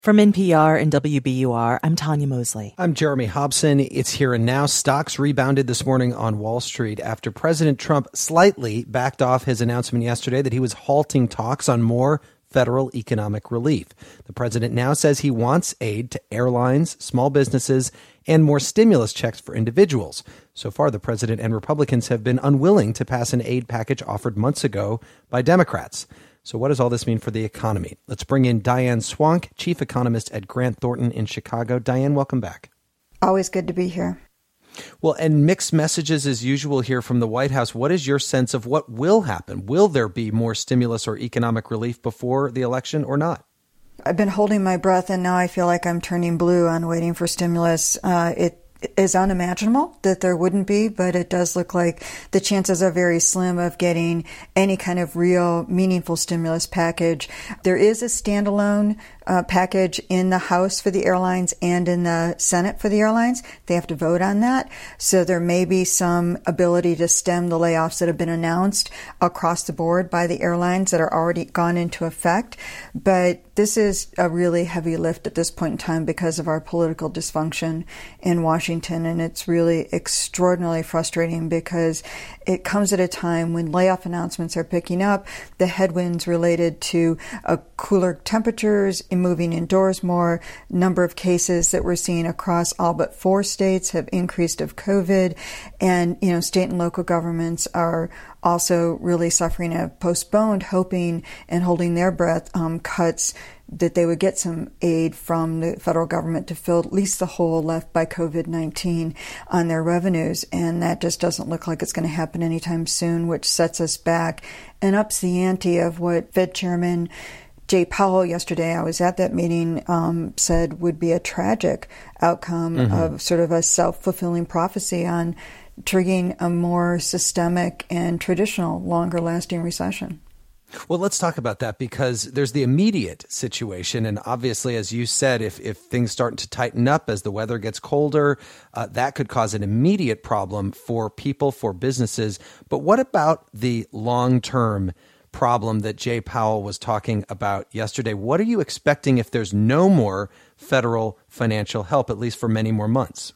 From NPR and WBUR, I'm Tanya Mosley. I'm Jeremy Hobson. It's Here and Now. Stocks rebounded this morning on Wall Street after President Trump slightly backed off his announcement yesterday that he was halting talks on more federal economic relief. The president now says he wants aid to airlines, small businesses, and more stimulus checks for individuals. So far, the president and Republicans have been unwilling to pass an aid package offered months ago by Democrats. So what does all this mean for the economy? Let's bring in Diane Swank, chief economist at Grant Thornton in Chicago. Diane, welcome back. Always good to be here. Well, and mixed messages as usual here from the White House. What is your sense of what will happen? Will there be more stimulus or economic relief before the election or not? I've been holding my breath, and now I feel like I'm turning blue on waiting for stimulus. It is unimaginable that there wouldn't be, but it does look like the chances are very slim of getting any kind of real meaningful stimulus package. There is a standalone package in the House for the airlines and in the Senate for the airlines. They have to vote on that. So there may be some ability to stem the layoffs that have been announced across the board by the airlines that are already gone into effect. But this is a really heavy lift at this point in time because of our political dysfunction in Washington. And it's really extraordinarily frustrating because it comes at a time when layoff announcements are picking up, the headwinds related to cooler temperatures, moving indoors more, number of cases that we're seeing across all but 4 states have increased of COVID. And, state and local governments are also really suffering, have postponed hoping and holding their breath cuts that they would get some aid from the federal government to fill at least the hole left by COVID-19 on their revenues. And that just doesn't look like it's going to happen anytime soon, which sets us back and ups the ante of what Fed Chairman Jay Powell yesterday, I was at that meeting, said would be a tragic outcome of sort of a self-fulfilling prophecy on triggering a more systemic and traditional, longer-lasting recession. Well, let's talk about that because there's the immediate situation. And obviously, as you said, if things start to tighten up as the weather gets colder, that could cause an immediate problem for people, for businesses. But what about the long-term problem that Jay Powell was talking about yesterday? What are you expecting if there's no more federal financial help, at least for many more months?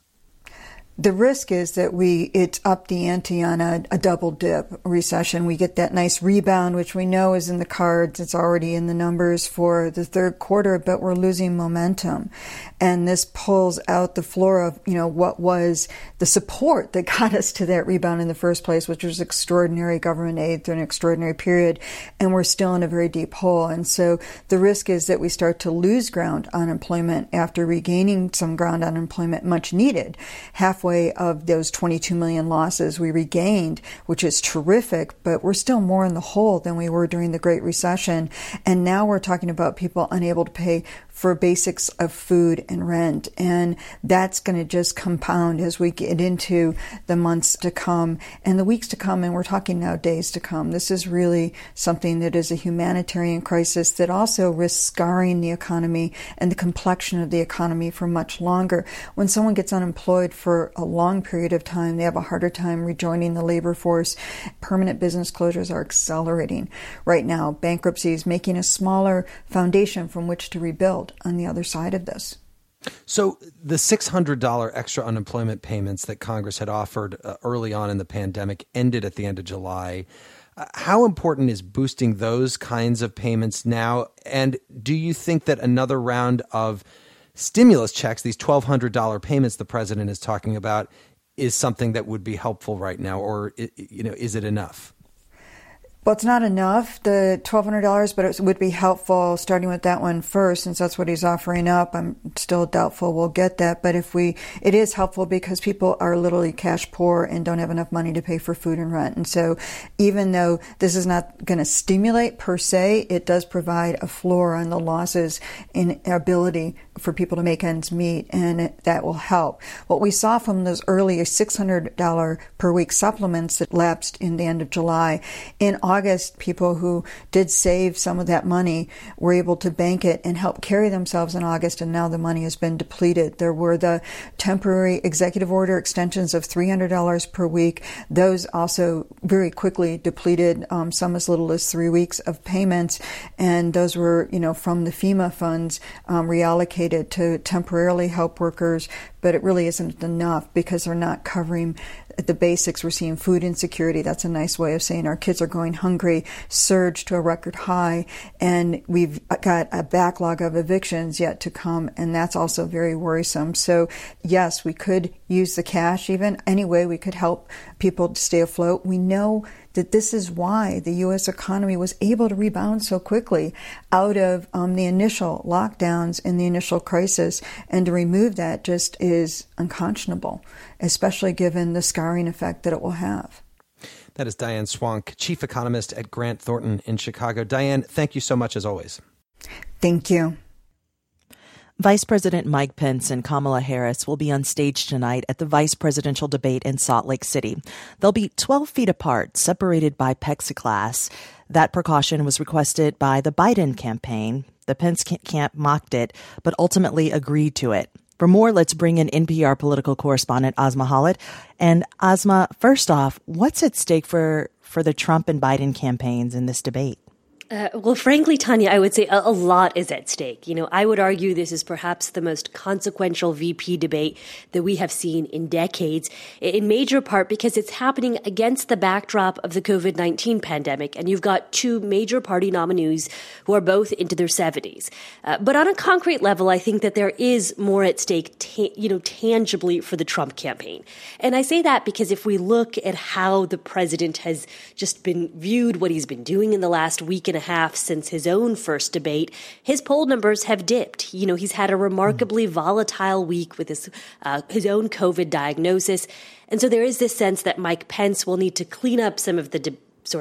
The risk is that it's up the ante on a double dip recession. We get that nice rebound, which we know is in the cards. It's already in the numbers for the third quarter, but we're losing momentum. And this pulls out the floor of, what was the support that got us to that rebound in the first place, which was extraordinary government aid through an extraordinary period. And we're still in a very deep hole. And so the risk is that we start to lose ground on employment after regaining some ground on employment much needed. Halfway of those 22 million losses we regained, which is terrific, but we're still more in the hole than we were during the Great Recession. And now we're talking about people unable to pay for basics of food and rent. And that's going to just compound as we get into the months to come and the weeks to come. And we're talking now days to come. This is really something that is a humanitarian crisis that also risks scarring the economy and the complexion of the economy for much longer. When someone gets unemployed for a long period of time, they have a harder time rejoining the labor force. Permanent business closures are accelerating right now. Bankruptcies making a smaller foundation from which to rebuild on the other side of this. So the $600 extra unemployment payments that Congress had offered early on in the pandemic ended at the end of July. How important is boosting those kinds of payments now? And do you think that another round of stimulus checks, these $1,200 payments the president is talking about, is something that would be helpful right now? Or, is it enough? Well, it's not enough, the $1,200, but it would be helpful starting with that one first, since that's what he's offering up. I'm still doubtful we'll get that, but it is helpful because people are literally cash poor and don't have enough money to pay for food and rent. And so even though this is not going to stimulate per se, it does provide a floor on the losses in ability for people to make ends meet, and that will help. What we saw from those earlier $600 per week supplements that lapsed in the end of July, in August August, people who did save some of that money were able to bank it and help carry themselves in August, and now the money has been depleted. There were the temporary executive order extensions of $300 per week. Those also very quickly depleted, some as little as 3 weeks of payments, and those were, from the FEMA funds reallocated to temporarily help workers, but it really isn't enough because they're not covering the basics. We're seeing food insecurity. That's a nice way of saying our kids are going hungry, surge to a record high, and we've got a backlog of evictions yet to come, and that's also very worrisome. So yes, we could use the cash even. Any way we could help people to stay afloat. We know that this is why the U.S. economy was able to rebound so quickly out of the initial lockdowns and the initial crisis, and to remove that just is unconscionable, especially given the scarring effect that it will have. That is Diane Swonk, chief economist at Grant Thornton in Chicago. Diane, thank you so much as always. Thank you. Vice President Mike Pence and Kamala Harris will be on stage tonight at the vice presidential debate in Salt Lake City. They'll be 12 feet apart, separated by plexiglass. That precaution was requested by the Biden campaign. The Pence camp mocked it, but ultimately agreed to it. For more, let's bring in NPR political correspondent Asma Khalid. And Asma, first off, what's at stake for the Trump and Biden campaigns in this debate? Well, frankly, Tanya, I would say a lot is at stake. I would argue this is perhaps the most consequential VP debate that we have seen in decades, in major part because it's happening against the backdrop of the COVID-19 pandemic. And you've got two major party nominees who are both into their 70s. But on a concrete level, I think that there is more at stake, tangibly for the Trump campaign. And I say that because if we look at how the president has just been viewed, what he's been doing in the last week and a half since his own first debate, his poll numbers have dipped. He's had a remarkably volatile week with his own COVID diagnosis. And so there is this sense that Mike Pence will need to clean up some of the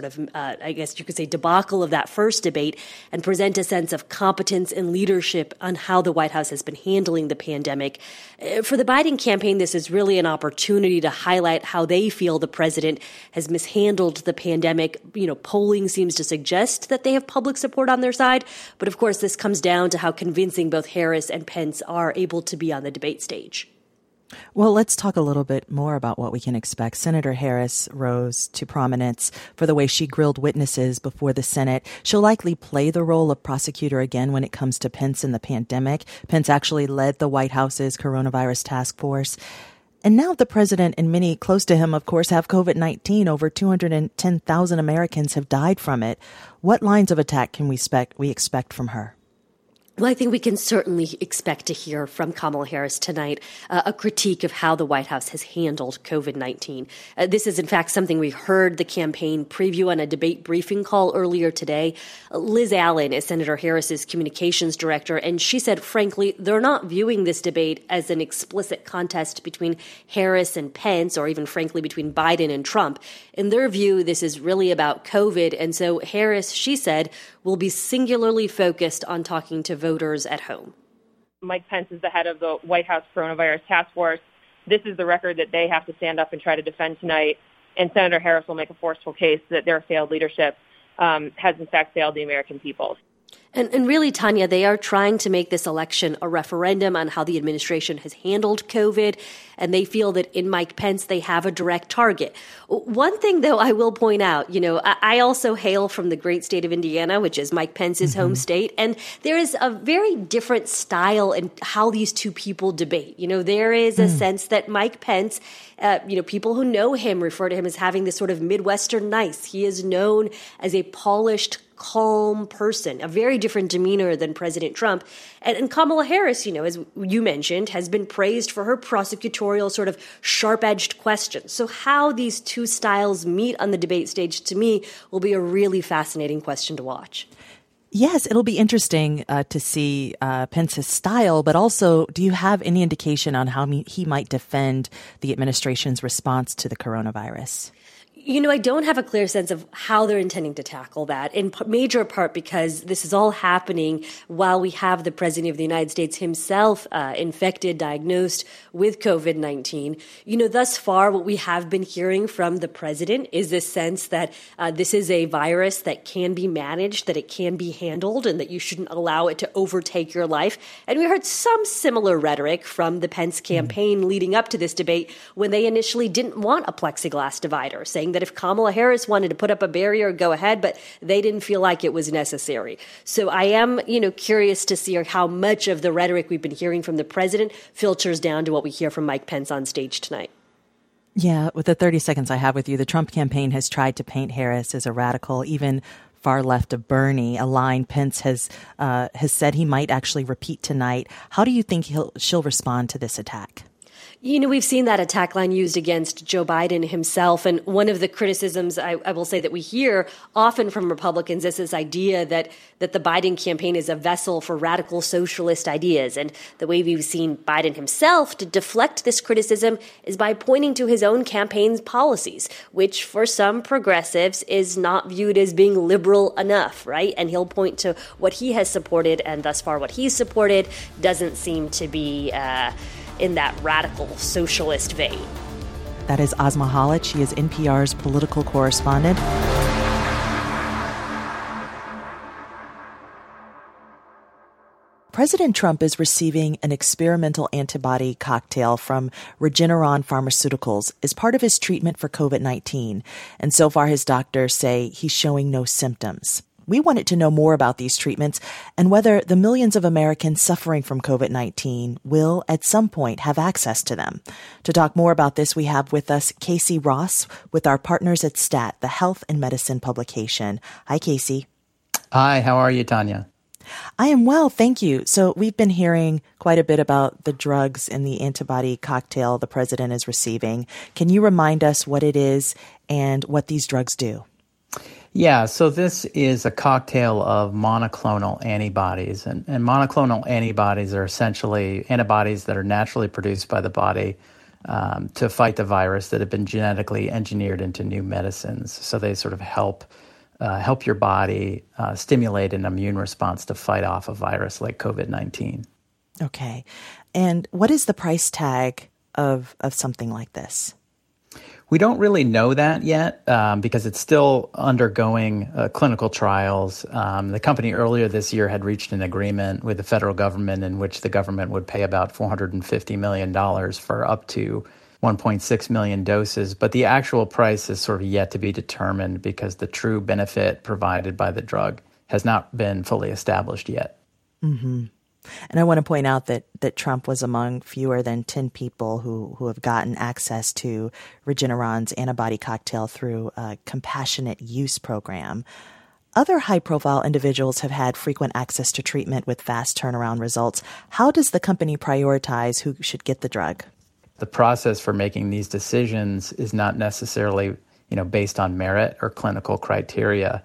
I guess you could say, debacle of that first debate and present a sense of competence and leadership on how the White House has been handling the pandemic. For the Biden campaign, this is really an opportunity to highlight how they feel the president has mishandled the pandemic. Polling seems to suggest that they have public support on their side. But of course, this comes down to how convincing both Harris and Pence are able to be on the debate stage. Well, let's talk a little bit more about what we can expect. Senator Harris rose to prominence for the way she grilled witnesses before the Senate. She'll likely play the role of prosecutor again when it comes to Pence and the pandemic. Pence actually led the White House's coronavirus task force. And now the president and many close to him, of course, have COVID-19. Over 210,000 Americans have died from it. What lines of attack can we expect from her? Well, I think we can certainly expect to hear from Kamala Harris tonight a critique of how the White House has handled COVID-19. This is, in fact, something we heard the campaign preview on a debate briefing call earlier today. Liz Allen is Senator Harris's communications director, and she said, frankly, they're not viewing this debate as an explicit contest between Harris and Pence, or even, frankly, between Biden and Trump. In their view, this is really about COVID, and so Harris, she said, will be singularly focused on talking to voters at home. Mike Pence is the head of the White House Coronavirus Task Force. This is the record that they have to stand up and try to defend tonight. And Senator Harris will make a forceful case that their failed leadership has, in fact, failed the American people. And really, Tanya, they are trying to make this election a referendum on how the administration has handled COVID, and they feel that in Mike Pence, they have a direct target. One thing, though, I will point out, I also hail from the great state of Indiana, which is Mike Pence's home state, and there is a very different style in how these two people debate. There is a sense that Mike Pence, people who know him refer to him as having this sort of Midwestern nice. He is known as a polished, calm person, a very different demeanor than President Trump. And Kamala Harris, as you mentioned, has been praised for her prosecutorial sort of sharp-edged questions. So how these two styles meet on the debate stage, to me, will be a really fascinating question to watch. Yes, it'll be interesting to see Pence's style, but also, do you have any indication on how he might defend the administration's response to the coronavirus? I don't have a clear sense of how they're intending to tackle that, in major part because this is all happening while we have the President of the United States himself infected, diagnosed with COVID-19. Thus far, what we have been hearing from the President is this sense that this is a virus that can be managed, that it can be handled, and that you shouldn't allow it to overtake your life. And we heard some similar rhetoric from the Pence campaign leading up to this debate when they initially didn't want a plexiglass divider, saying that if Kamala Harris wanted to put up a barrier, go ahead, but they didn't feel like it was necessary. So I am, curious to see how much of the rhetoric we've been hearing from the president filters down to what we hear from Mike Pence on stage tonight. Yeah, with the 30 seconds I have with you, the Trump campaign has tried to paint Harris as a radical, even far left of Bernie, a line Pence has said he might actually repeat tonight. How do you think she'll respond to this attack? We've seen that attack line used against Joe Biden himself. And one of the criticisms I will say that we hear often from Republicans is this idea that the Biden campaign is a vessel for radical socialist ideas. And the way we've seen Biden himself to deflect this criticism is by pointing to his own campaign's policies, which for some progressives is not viewed as being liberal enough, right? And he'll point to what he has supported, and thus far what he's supported doesn't seem to be in that radical socialist vein. That is Asma Khalid. She is NPR's political correspondent. President Trump is receiving an experimental antibody cocktail from Regeneron Pharmaceuticals as part of his treatment for COVID-19. And so far, his doctors say he's showing no symptoms. We wanted to know more about these treatments and whether the millions of Americans suffering from COVID-19 will, at some point, have access to them. To talk more about this, we have with us Casey Ross with our partners at STAT, the Health and Medicine publication. Hi, Casey. Hi, how are you, Tanya? I am well, thank you. So we've been hearing quite a bit about the drugs in the antibody cocktail the president is receiving. Can you remind us what it is and what these drugs do? Yeah, so this is a cocktail of monoclonal antibodies. And monoclonal antibodies are essentially antibodies that are naturally produced by the body to fight the virus that have been genetically engineered into new medicines. So they sort of help your body stimulate an immune response to fight off a virus like COVID-19. Okay. And what is the price tag of something like this? We don't really know that yet because it's still undergoing clinical trials. The company earlier this year had reached an agreement with the federal government in which the government would pay about $450 million for up to 1.6 million doses. But the actual price is sort of yet to be determined because the true benefit provided by the drug has not been fully established yet. Mm-hmm. And I want to point out that Trump was among fewer than 10 people who have gotten access to Regeneron's antibody cocktail through a compassionate use program. Other high-profile individuals have had frequent access to treatment with fast turnaround results. How does the company prioritize who should get the drug? The process for making these decisions is not necessarily, based on merit or clinical criteria.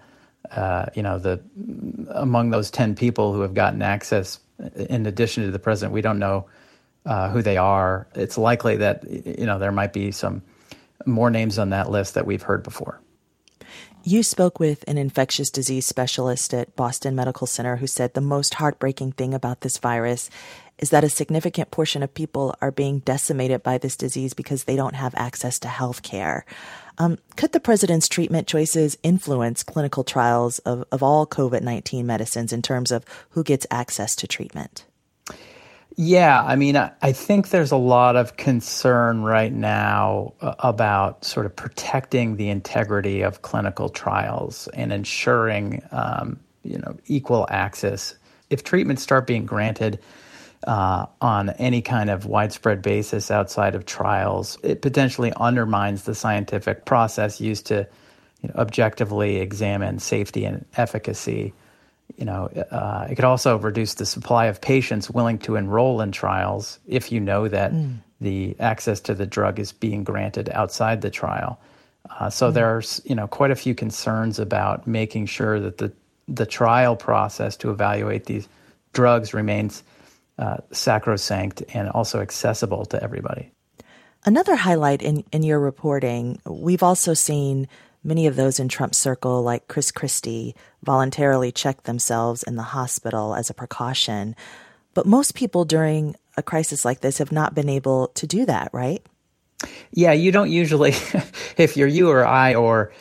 Among those 10 people who have gotten access, in addition to the president, we don't know who they are. It's likely that, there might be some more names on that list that we've heard before. You spoke with an infectious disease specialist at Boston Medical Center who said the most heartbreaking thing about this virus is that a significant portion of people are being decimated by this disease because they don't have access to health care. Could the president's treatment choices influence clinical trials of all COVID-19 medicines in terms of who gets access to treatment? Yeah, I think there's a lot of concern right now about sort of protecting the integrity of clinical trials and ensuring, equal access. If treatments start being granted on any kind of widespread basis outside of trials, it potentially undermines the scientific process used to objectively examine safety and efficacy. It could also reduce the supply of patients willing to enroll in trials if you know that the access to the drug is being granted outside the trial. So there's, quite a few concerns about making sure that the trial process to evaluate these drugs remains sacrosanct and also accessible to everybody. Another highlight in your reporting, we've also seen many of those in Trump's circle, like Chris Christie, voluntarily check themselves in the hospital as a precaution. But most people during a crisis like this have not been able to do that, right? Yeah, you don't usually, if you're you or I or,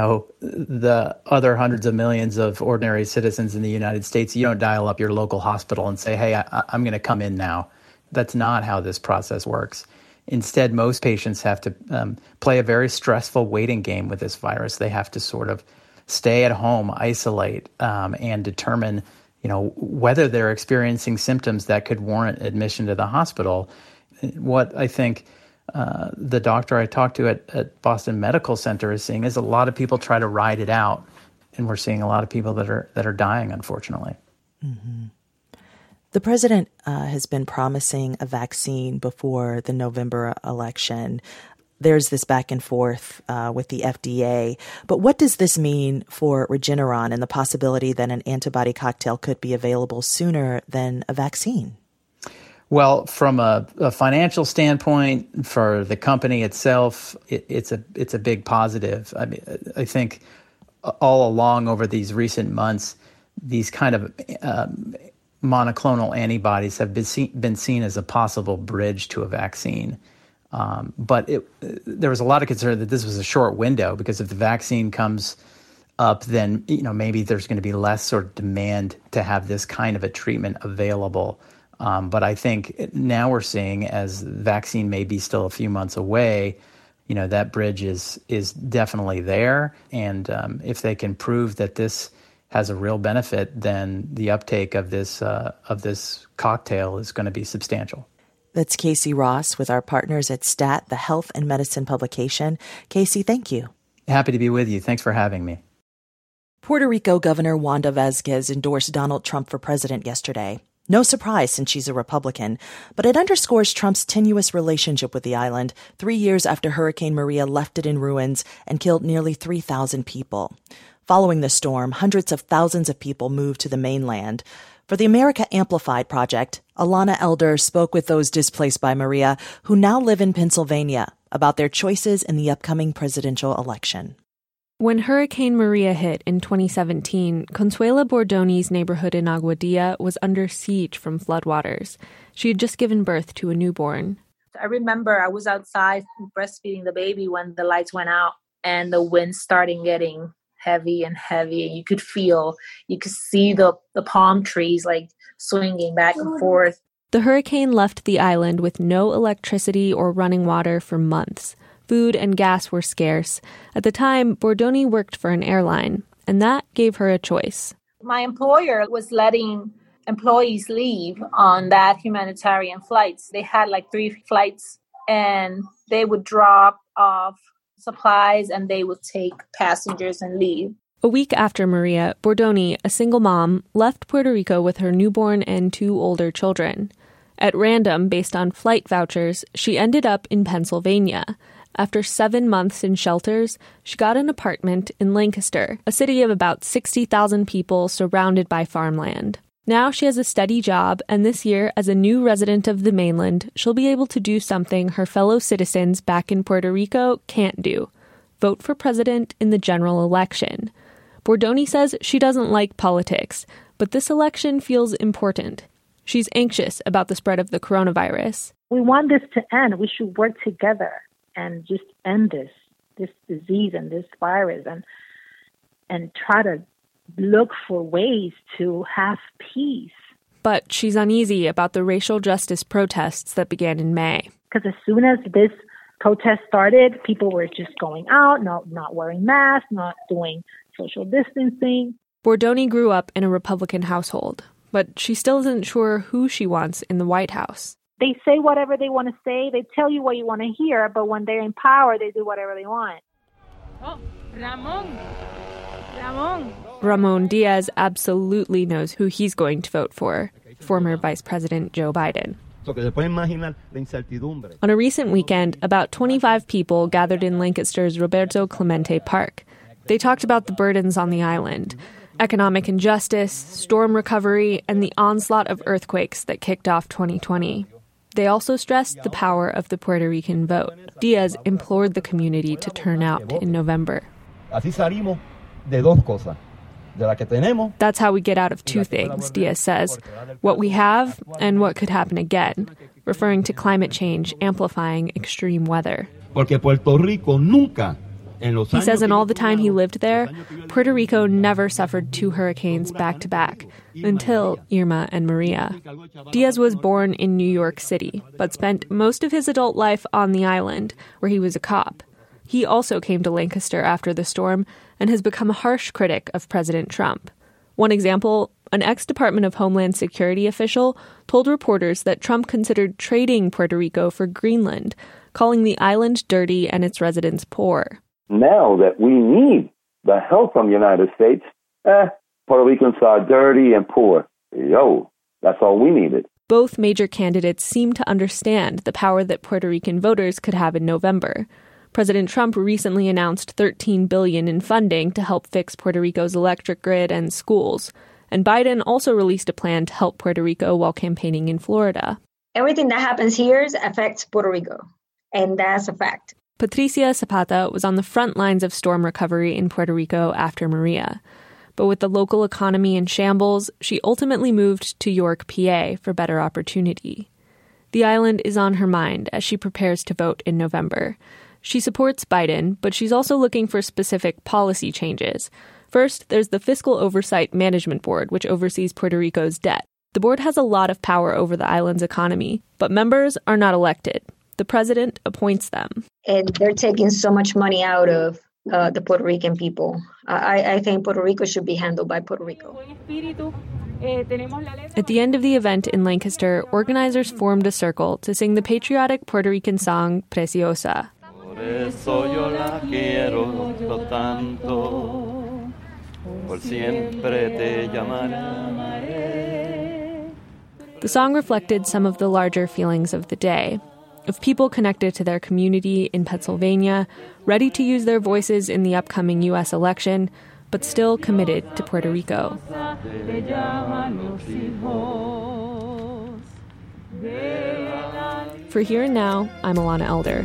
the other hundreds of millions of ordinary citizens in the United States, you don't dial up your local hospital and say, hey, I'm going to come in now. That's not how this process works. Instead, most patients have to play a very stressful waiting game with this virus. They have to sort of stay at home, isolate, and determine, whether they're experiencing symptoms that could warrant admission to the hospital. What I think the doctor I talked to at Boston Medical Center is seeing is a lot of people try to ride it out, and we're seeing a lot of people that are dying, unfortunately. Mm-hmm. The president has been promising a vaccine before the November election. There's this back and forth with the FDA. But what does this mean for Regeneron and the possibility that an antibody cocktail could be available sooner than a vaccine? Well, from a financial standpoint, for the company itself, it's a big positive. I mean, I think all along over these recent months, these kind of monoclonal antibodies have been seen as a possible bridge to a vaccine. But there was a lot of concern that this was a short window, because if the vaccine comes up, then maybe there's going to be less sort of demand to have this kind of a treatment available. But I think now we're seeing, as the vaccine may be still a few months away, that bridge is definitely there. And if they can prove that this has a real benefit, then the uptake of this cocktail is going to be substantial. That's Casey Ross with our partners at STAT, the Health and Medicine publication. Casey, thank you. Happy to be with you. Thanks for having me. Puerto Rico Governor Wanda Vazquez endorsed Donald Trump for president yesterday. No surprise, since she's a Republican, but it underscores Trump's tenuous relationship with the island 3 years after Hurricane Maria left it in ruins and killed nearly 3,000 people. Following the storm, hundreds of thousands of people moved to the mainland. For the America Amplified project, Alana Elder spoke with those displaced by Maria who now live in Pennsylvania about their choices in the upcoming presidential election. When Hurricane Maria hit in 2017, Consuela Bordoni's neighborhood in Aguadilla was under siege from floodwaters. She had just given birth to a newborn. I remember I was outside breastfeeding the baby when the lights went out and the wind started getting heavy and heavy. You could see the palm trees like swinging back and forth. The hurricane left the island with no electricity or running water for months. Food and gas were scarce. At the time, Bordoni worked for an airline, and that gave her a choice. My employer was letting employees leave on that humanitarian flights. They had like 3 flights, and they would drop off supplies and they would take passengers and leave. A week after Maria, Bordoni, a single mom, left Puerto Rico with her newborn and 2 older children. At random, based on flight vouchers, she ended up in Pennsylvania. After 7 months in shelters, she got an apartment in Lancaster, a city of about 60,000 people surrounded by farmland. Now she has a steady job, and this year, as a new resident of the mainland, she'll be able to do something her fellow citizens back in Puerto Rico can't do: vote for president in the general election. Bordoni says she doesn't like politics, but this election feels important. She's anxious about the spread of the coronavirus. We want this to end. We should work together and just end this disease and this virus and try to look for ways to have peace. But she's uneasy about the racial justice protests that began in May. Because as soon as this protest started, people were just going out, not wearing masks, not doing social distancing. Bordoni grew up in a Republican household, but she still isn't sure who she wants in the White House. They say whatever they want to say. They tell you what you want to hear, but when they're in power, they do whatever they want. Oh, Ramon. Ramon Diaz absolutely knows who he's going to vote for, former Vice President Joe Biden. On a recent weekend, about 25 people gathered in Lancaster's Roberto Clemente Park. They talked about the burdens on the island, economic injustice, storm recovery, and the onslaught of earthquakes that kicked off 2020. They also stressed the power of the Puerto Rican vote. Diaz implored the community to turn out in November. That's how we get out of two things, Diaz says, what we have and what could happen again, referring to climate change amplifying extreme weather. He says in all the time he lived there, Puerto Rico never suffered two hurricanes back-to-back until Irma and Maria. Diaz was born in New York City, but spent most of his adult life on the island, where he was a cop. He also came to Lancaster after the storm and has become a harsh critic of President Trump. One example, an ex-Department of Homeland Security official told reporters that Trump considered trading Puerto Rico for Greenland, calling the island dirty and its residents poor. Now that we need the help from the United States, Puerto Ricans are dirty and poor. That's all we needed. Both major candidates seem to understand the power that Puerto Rican voters could have in November. President Trump recently announced $13 billion in funding to help fix Puerto Rico's electric grid and schools. And Biden also released a plan to help Puerto Rico while campaigning in Florida. Everything that happens here affects Puerto Rico, and that's a fact. Patricia Zapata was on the front lines of storm recovery in Puerto Rico after Maria. But with the local economy in shambles, she ultimately moved to York, PA for better opportunity. The island is on her mind as she prepares to vote in November. She supports Biden, but she's also looking for specific policy changes. First, there's the Fiscal Oversight Management Board, which oversees Puerto Rico's debt. The board has a lot of power over the island's economy, but members are not elected. The president appoints them. And they're taking so much money out of the Puerto Rican people. I think Puerto Rico should be handled by Puerto Rico. At the end of the event in Lancaster, organizers formed a circle to sing the patriotic Puerto Rican song Preciosa. The song reflected some of the larger feelings of the day, of people connected to their community in Pennsylvania, ready to use their voices in the upcoming U.S. election, but still committed to Puerto Rico. For Here and Now, I'm Alana Elder.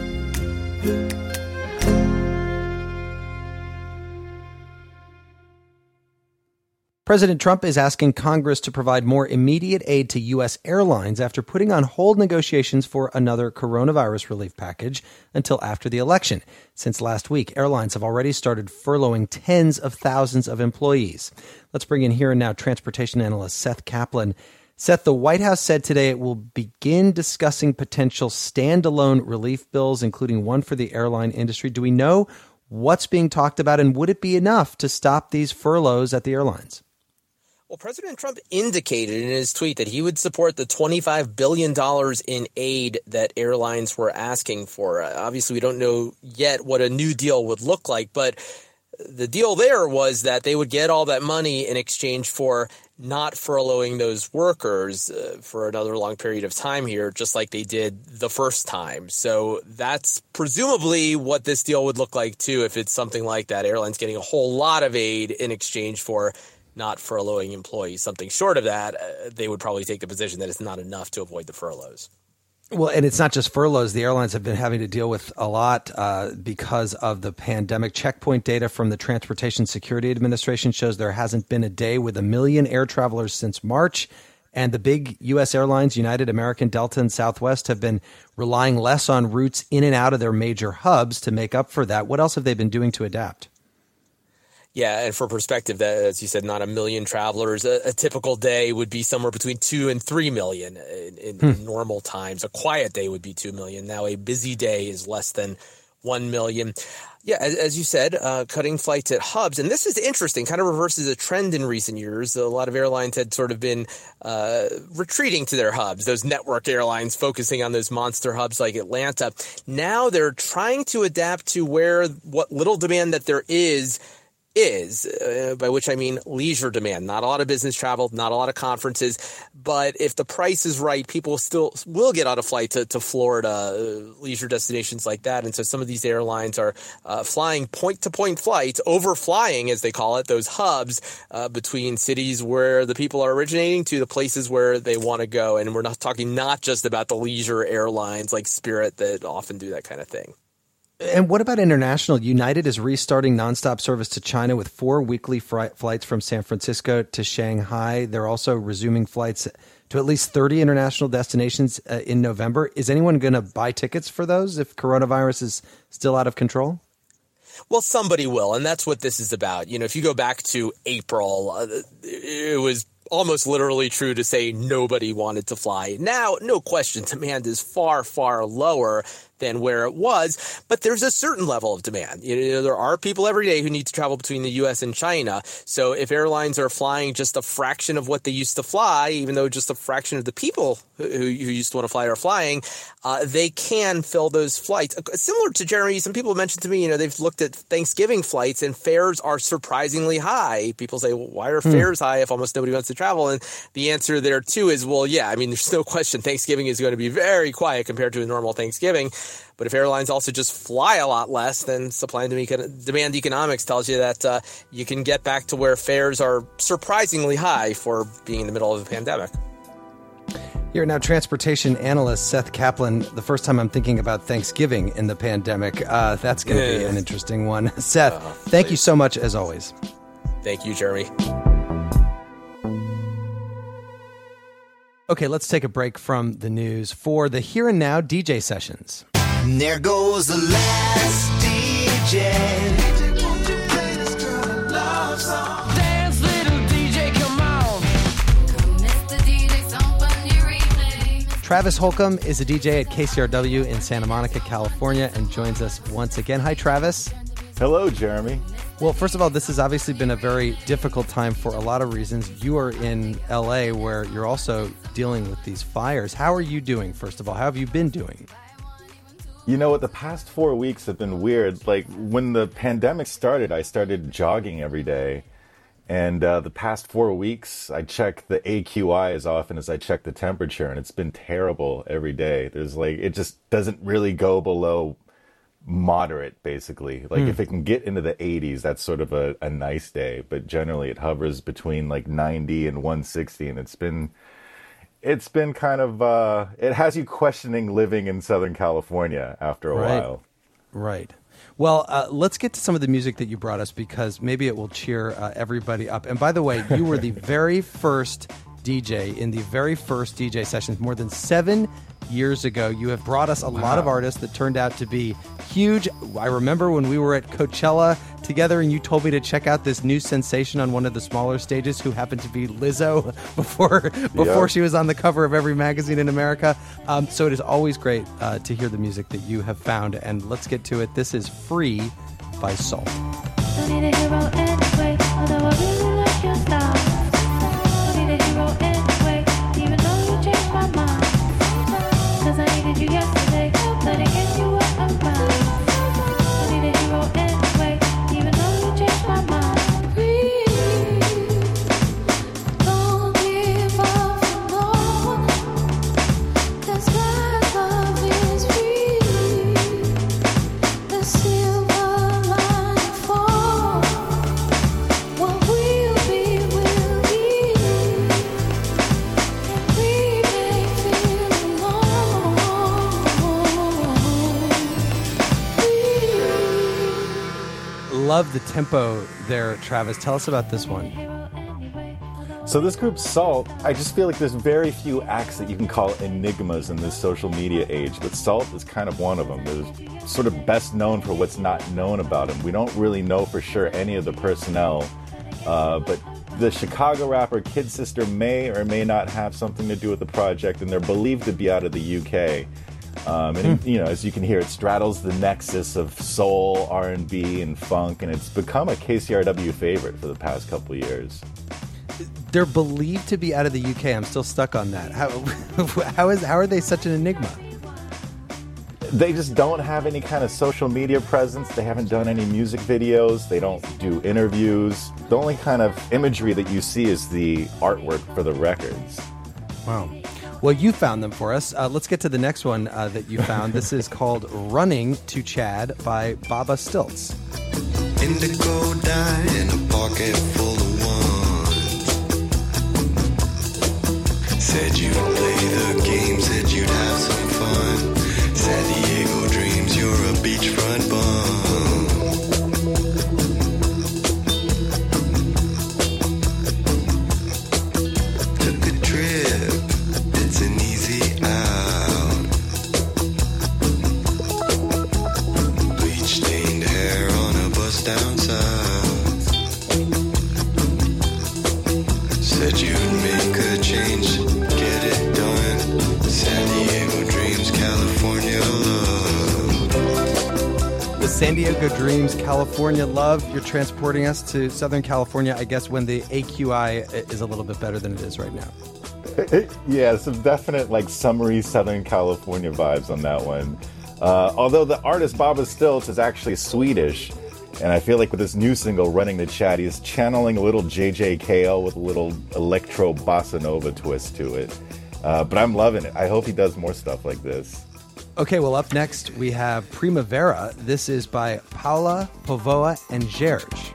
President Trump is asking Congress to provide more immediate aid to U.S. airlines after putting on hold negotiations for another coronavirus relief package until after the election. Since last week, airlines have already started furloughing tens of thousands of employees. Let's bring in Here and Now transportation analyst Seth Kaplan. Seth, the White House said today it will begin discussing potential standalone relief bills, including one for the airline industry. Do we know what's being talked about, and would it be enough to stop these furloughs at the airlines? Well, President Trump indicated in his tweet that he would support the $25 billion in aid that airlines were asking for. Obviously, we don't know yet what a new deal would look like, but the deal there was that they would get all that money in exchange for not furloughing those workers for another long period of time here, just like they did the first time. So that's presumably what this deal would look like, too, if it's something like that. Airlines getting a whole lot of aid in exchange for not furloughing employees. Something short of that, they would probably take the position that it's not enough to avoid the furloughs. Well, and it's not just furloughs. The airlines have been having to deal with a lot because of the pandemic. Checkpoint data from the Transportation Security Administration shows there hasn't been a day with 1 million air travelers since March. And the big U.S. airlines, United, American, Delta, and Southwest, have been relying less on routes in and out of their major hubs to make up for that. What else have they been doing to adapt? Yeah, and for perspective, that, as you said, not 1 million travelers. A typical day would be somewhere between 2 and 3 million in normal times. A quiet day would be 2 million. Now a busy day is less than 1 million. Yeah, as you said, cutting flights at hubs. And this is interesting, kind of reverses a trend in recent years. A lot of airlines had sort of been retreating to their hubs, those network airlines focusing on those monster hubs like Atlanta. Now they're trying to adapt to what little demand that there is is, by which I mean leisure demand. Not a lot of business travel, not a lot of conferences, but if the price is right, people still will get on a flight to Florida, leisure destinations like that. And so some of these airlines are flying point-to-point flights, overflying, as they call it, those hubs between cities where the people are originating to the places where they want to go. And we're not talking not just about the leisure airlines like Spirit that often do that kind of thing. And what about international? United is restarting nonstop service to China with 4 weekly flights from San Francisco to Shanghai. They're also resuming flights to at least 30 international destinations in November. Is anyone going to buy tickets for those if coronavirus is still out of control? Well, somebody will, and that's what this is about. You know, if you go back to April, it was almost literally true to say nobody wanted to fly. Now, no question, demand is far, far lower than where it was, but there's a certain level of demand. You know, there are people every day who need to travel between the U.S. and China. So if airlines are flying just a fraction of what they used to fly, even though just a fraction of the people who used to want to fly are flying, they can fill those flights. Similar to Jeremy, some people mentioned to me, you know, they've looked at Thanksgiving flights and fares are surprisingly high. People say, well, why are fares high if almost nobody wants to travel? And the answer there too is, well, yeah, I mean, there's no question Thanksgiving is going to be very quiet compared to a normal Thanksgiving. But if airlines also just fly a lot less, then supply and demand economics tells you that you can get back to where fares are surprisingly high for being in the middle of a pandemic. Here now, transportation analyst Seth Kaplan. The first time I'm thinking about Thanksgiving in the pandemic, that's going to be an interesting one. Seth, thank you so much as always. Thank you, Jeremy. Okay, let's take a break from the news for the Here and Now DJ sessions. And there goes the last DJ. Won't you play this girl a love song? Dance, little DJ, come on. Mr. DJ, somebody replay. Travis Holcomb is a DJ at KCRW in Santa Monica, California, and joins us once again. Hi, Travis. Hello, Jeremy. Well, first of all, this has obviously been a very difficult time for a lot of reasons. You are in L.A., where you're also dealing with these fires. How are you doing, first of all? How have you been doing? You know what? The past 4 weeks have been weird. Like, when the pandemic started, I started jogging every day. And the past 4 weeks, I check the AQI as often as I check the temperature. And it's been terrible every day. There's it just doesn't really go below moderate, basically. Like, if it can get into the 80s, that's sort of a nice day. But generally, it hovers between 90 and 160. And it's been kind of, it has you questioning living in Southern California after a while. Right. Well, let's get to some of the music that you brought us, because maybe it will cheer everybody up. And by the way, you were the very first DJ in the very first DJ sessions more than 7 years ago. You have brought us a lot of artists that turned out to be huge. I remember when we were at Coachella together and you told me to check out this new sensation on one of the smaller stages who happened to be Lizzo before she was on the cover of every magazine in America. So it is always great to hear the music that you have found. And let's get to it. This is Free by Salt. Don't need a hero anyway, although I really like your style. Don't need a hero anyway, even though you changed my mind. Cause I needed you yesterday, but again you were around. Don't need a hero anyway, even though you changed my mind. Breathe, don't give up for no one. Cause God's love is free. The silver lining for what will be, will be. And we may feel alone. Love the tempo there, Travis. Tell us about this one. So this group, Salt, I just feel like there's very few acts that you can call enigmas in this social media age, but Salt is kind of one of them. They're sort of best known for what's not known about them. We don't really know for sure any of the personnel, but the Chicago rapper Kid Sister may or may not have something to do with the project, and they're believed to be out of the UK. And you know, as you can hear, it straddles the nexus of soul, R&B, and funk, and it's become a KCRW favorite for the past couple of years. They're believed to be out of the UK. I'm still stuck on that. How are they such an enigma? They just don't have any kind of social media presence. They haven't done any music videos. They don't do interviews. The only kind of imagery that you see is the artwork for the records. Wow. Well, you found them for us. Let's get to the next one that you found. This is called Running to Chad by Baba Stilts. Indigo dye in a pocket full of ones. Said you'd play the game, said you'd have some fun. San Diego dreams, you're a beachfront bum. Took a trip, it's an easy out. Bleach-stained hair on a bus down south. Said you'd make a change, get it done. San Diego dreams, California love. The San Diego Dreams, California Love. You're transporting us to Southern California, I guess, when the AQI is a little bit better than it is right now. Yeah, some definite summery Southern California vibes on that one. Although the artist Baba Stilts is actually Swedish, and I feel like with this new single, Running to Chad, he's channeling a little JJKL with a little electro bossa nova twist to it. But I'm loving it. I hope he does more stuff like this. Okay, well, up next we have Primavera. This is by Paula Povoa and Gerge.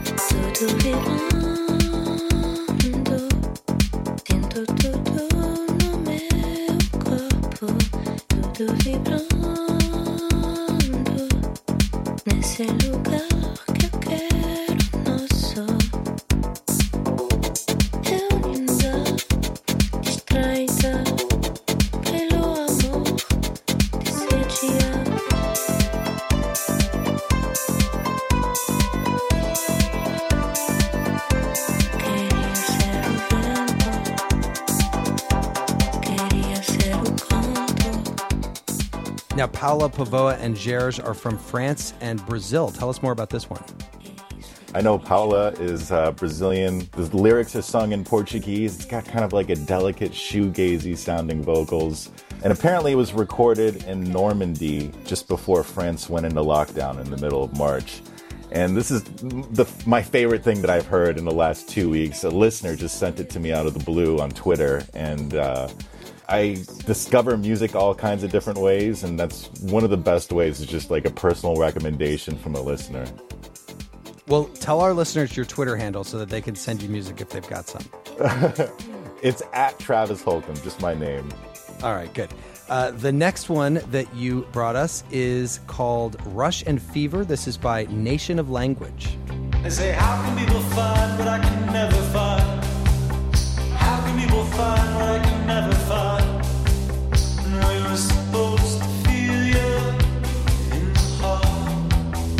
Now, Paula Povoa and Gerge are from France and Brazil. Tell us more about this one. I know Paula is Brazilian. The lyrics are sung in Portuguese. It's got kind of like a delicate shoegazy sounding vocals. And apparently it was recorded in Normandy just before France went into lockdown in the middle of March. And this is my favorite thing that I've heard in the last 2 weeks. A listener just sent it to me out of the blue on Twitter. And I discover music all kinds of different ways. And that's one of the best ways, is just like a personal recommendation from a listener. Well, tell our listeners your Twitter handle so that they can send you music if they've got some. It's at Travis Holcomb, just my name. All right, good. The next one that you brought us is called Rush and Fever. This is by Nation of Language. They say, how can people find what I can never find? How can people find what I can never find? No, you're supposed to feel you in the heart.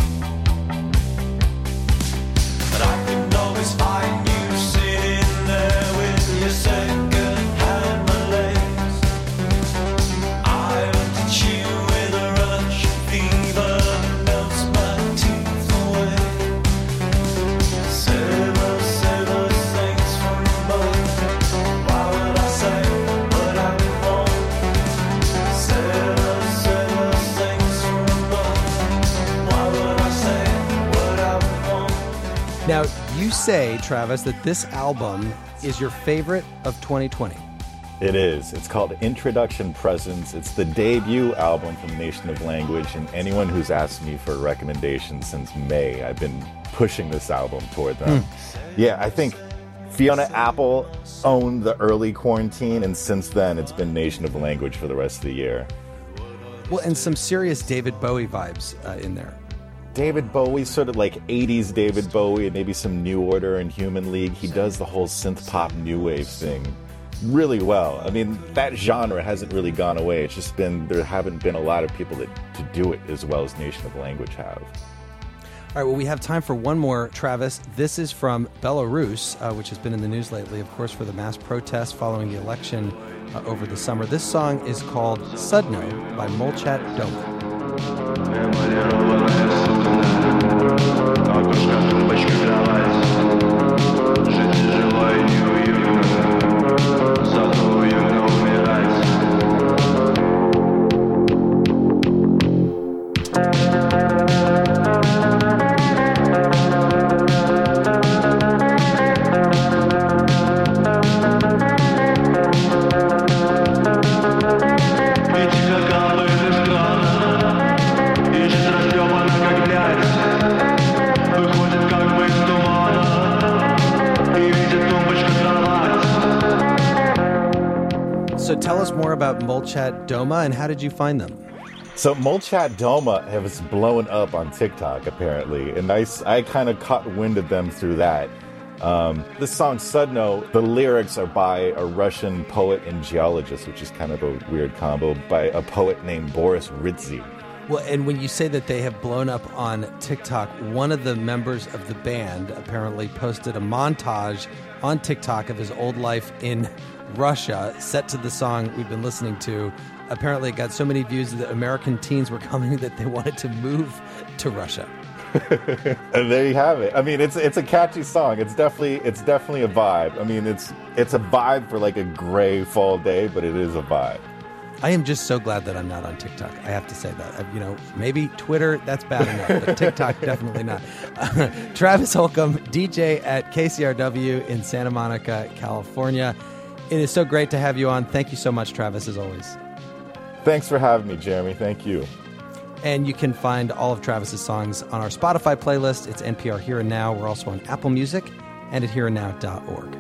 But I can always find you sitting there with your second-hand malaise. I looked at you with a rush of fever that melts my teeth away. Several things from above. Why would I say what I want? Several things from above. Why would I say what I want? Now, you say, Travis, that this album is your favorite of 2020. It is. It's called Introduction Presence. It's the debut album from Nation of Language, and anyone who's asked me for recommendations since May, I've been pushing this album toward them. Yeah, I think Fiona Apple owned the early quarantine, and since then it's been Nation of Language for the rest of the year. Well, and some serious David Bowie vibes in there. David Bowie, sort of like 80s David Bowie, and maybe some New Order and Human League. He does the whole synth pop new wave thing really well. I mean, that genre hasn't really gone away. It's just been, there haven't been a lot of people to do it as well as Nation of Language have. All right, well, we have time for one more, Travis. This is from Belarus, which has been in the news lately, of course, for the mass protests following the election over the summer. This song is called Sudno by Molchat Doma. about Molchat Doma and how did you find them? So Molchat Doma has blown up on TikTok, apparently, and I kind of caught wind of them through that. This song, Sudno, the lyrics are by a Russian poet and geologist, which is kind of a weird combo, by a poet named Boris Ridzi. Well, and when you say that they have blown up on TikTok, one of the members of the band apparently posted a montage on TikTok of his old life in Russia, set to the song we've been listening to. Apparently it got so many views that American teens were coming that they wanted to move to Russia. And there you have it. I mean, it's a catchy song. It's definitely a vibe. I mean, it's a vibe for like a gray fall day, but it is a vibe. I am just so glad that I'm not on TikTok. I have to say that. Maybe Twitter, that's bad enough, but TikTok, definitely not. Travis Holcomb, DJ at KCRW in Santa Monica, California. It is so great to have you on. Thank you so much, Travis, as always. Thanks for having me, Jeremy. Thank you. And you can find all of Travis's songs on our Spotify playlist. It's NPR Here and Now. We're also on Apple Music and at hereandnow.org.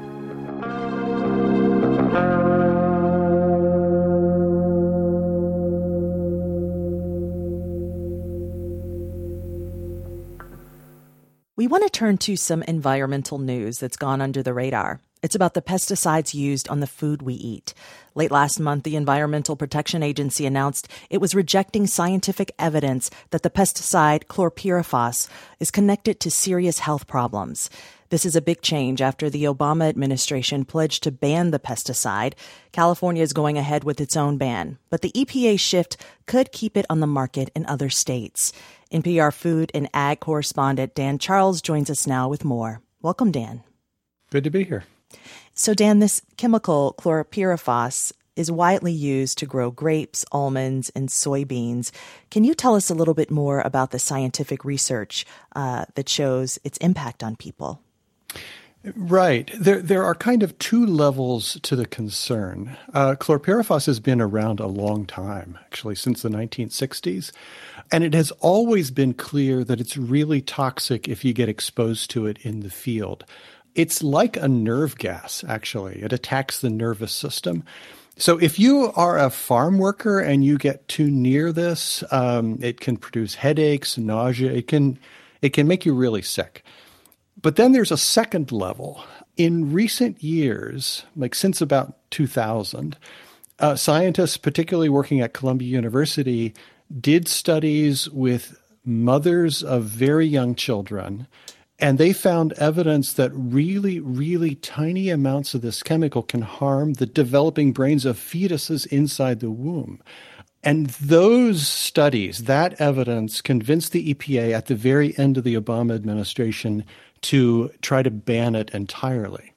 We want to turn to some environmental news that's gone under the radar. It's about the pesticides used on the food we eat. Late last month, the Environmental Protection Agency announced it was rejecting scientific evidence that the pesticide chlorpyrifos is connected to serious health problems. This is a big change after the Obama administration pledged to ban the pesticide. California is going ahead with its own ban, but the EPA shift could keep it on the market in other states. NPR food and ag correspondent Dan Charles joins us now with more. Welcome, Dan. Good to be here. So, Dan, this chemical chlorpyrifos is widely used to grow grapes, almonds, and soybeans. Can you tell us a little bit more about the scientific research that shows its impact on people? Right. There are kind of two levels to the concern. Chlorpyrifos has been around a long time, actually since the 1960s, and it has always been clear that it's really toxic if you get exposed to it in the field. It's like a nerve gas, actually. It attacks the nervous system. So if you are a farm worker and you get too near this, it can produce headaches, nausea. It can make you really sick. But then there's a second level. In recent years, like since about 2000, scientists, particularly working at Columbia University, did studies with mothers of very young children, and they found evidence that really, really tiny amounts of this chemical can harm the developing brains of fetuses inside the womb. And those studies, that evidence, convinced the EPA at the very end of the Obama administration to try to ban it entirely.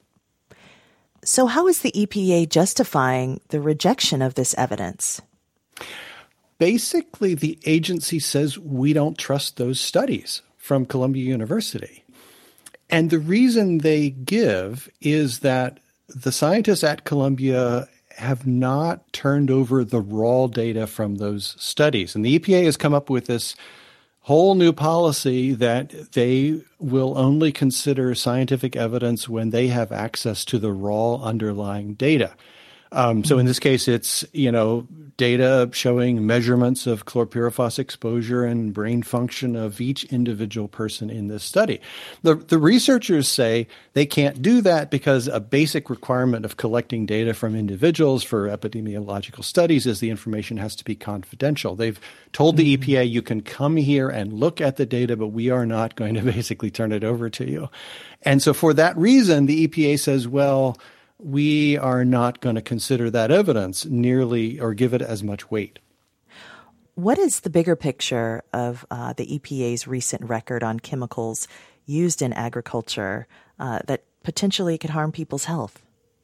So how is the EPA justifying the rejection of this evidence? Basically, the agency says we don't trust those studies from Columbia University. And the reason they give is that the scientists at Columbia have not turned over the raw data from those studies. And the EPA has come up with this whole new policy that they will only consider scientific evidence when they have access to the raw underlying data. So in this case, it's, data showing measurements of chlorpyrifos exposure and brain function of each individual person in this study. The researchers say they can't do that because a basic requirement of collecting data from individuals for epidemiological studies is the information has to be confidential. They've told the EPA, you can come here and look at the data, but we are not going to basically turn it over to you. And so for that reason, the EPA says, well, we are not going to consider that evidence nearly or give it as much weight. What is the bigger picture of the EPA's recent record on chemicals used in agriculture that potentially could harm people's health?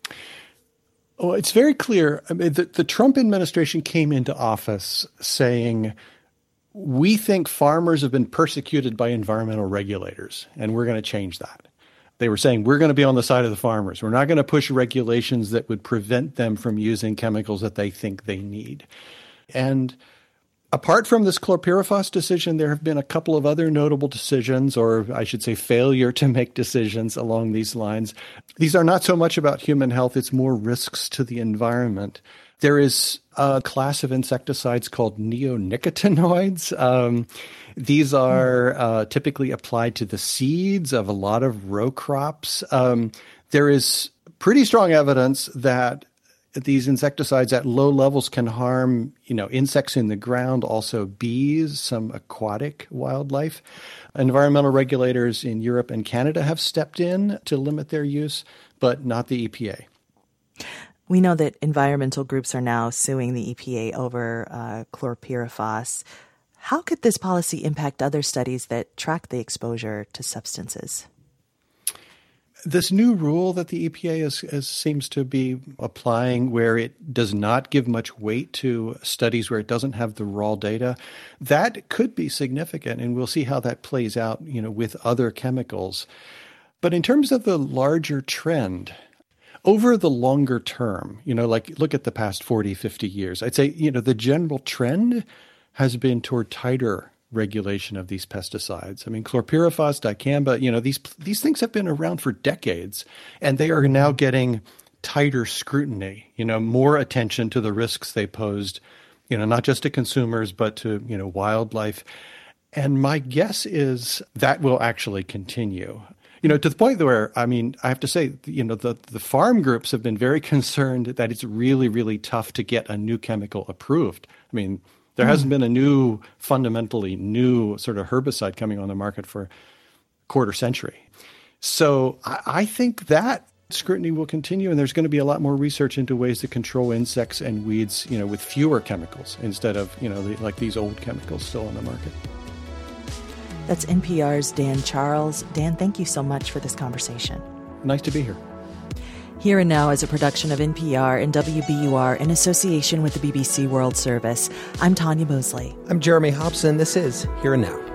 Oh, it's very clear. I mean, the Trump administration came into office saying, we think farmers have been persecuted by environmental regulators, and we're going to change that. They were saying, we're going to be on the side of the farmers. We're not going to push regulations that would prevent them from using chemicals that they think they need. And apart from this chlorpyrifos decision, there have been a couple of other notable decisions, or I should say failure to make decisions along these lines. These are not so much about human health. It's more risks to the environment. There is a class of insecticides called neonicotinoids. These are typically applied to the seeds of a lot of row crops. There is pretty strong evidence that these insecticides at low levels can harm, insects in the ground, also bees, some aquatic wildlife. Environmental regulators in Europe and Canada have stepped in to limit their use, but not the EPA. We know that environmental groups are now suing the EPA over chlorpyrifos. How could this policy impact other studies that track the exposure to substances? This new rule that the EPA seems to be applying, where it does not give much weight to studies where it doesn't have the raw data, that could be significant, and we'll see how that plays out, with other chemicals. But in terms of the larger trend, over the longer term, look at the past 40, 50 years, I'd say, the general trend has been toward tighter regulation of these pesticides. I mean, chlorpyrifos, dicamba, these things have been around for decades, and they are now getting tighter scrutiny, more attention to the risks they posed, not just to consumers, but to, wildlife. And my guess is that will actually continue. To the point where, I have to say, the farm groups have been very concerned that it's really, really tough to get a new chemical approved. There hasn't been a fundamentally new sort of herbicide coming on the market for a quarter century. So I think that scrutiny will continue, and there's going to be a lot more research into ways to control insects and weeds, with fewer chemicals instead of, like these old chemicals still on the market. That's NPR's Dan Charles. Dan, thank you so much for this conversation. Nice to be here. Here and Now is a production of NPR and WBUR in association with the BBC World Service. I'm Tanya Mosley. I'm Jeremy Hobson. This is Here and Now.